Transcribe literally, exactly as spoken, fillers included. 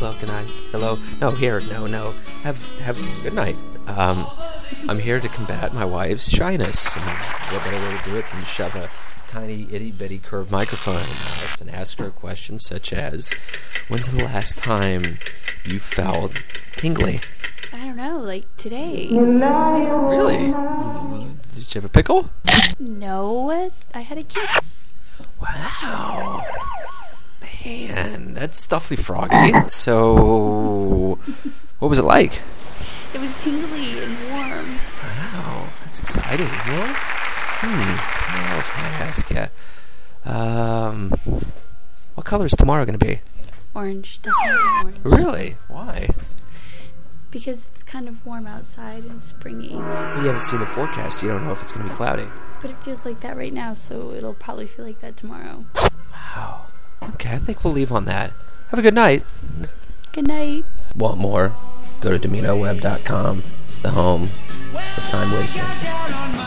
hello, good night. Hello. No, here. No, no. Have have good night. Um, I'm here to combat my wife's shyness. And what better way to do it than shove a tiny, itty-bitty curved microphone in her mouth and ask her questions such as, when's the last time you felt tingly? I don't know, like today. Really? Did you have a pickle? No, I had a kiss. Wow. Man, that's awfully froggy. So, what was it like? It was tingly and warm. Wow, that's exciting. Well, hmm, what else can I ask you? Um, what color is tomorrow going to be? Orange, definitely orange. Really? Why? Because it's kind of warm outside and springy. But you haven't seen the forecast, so you don't know if it's going to be cloudy. But it feels like that right now, so it'll probably feel like that tomorrow. Wow. Okay, I think we'll leave on that. Have a good night. Good night. Want more? Go to Domino Web dot com, the home of time wasting.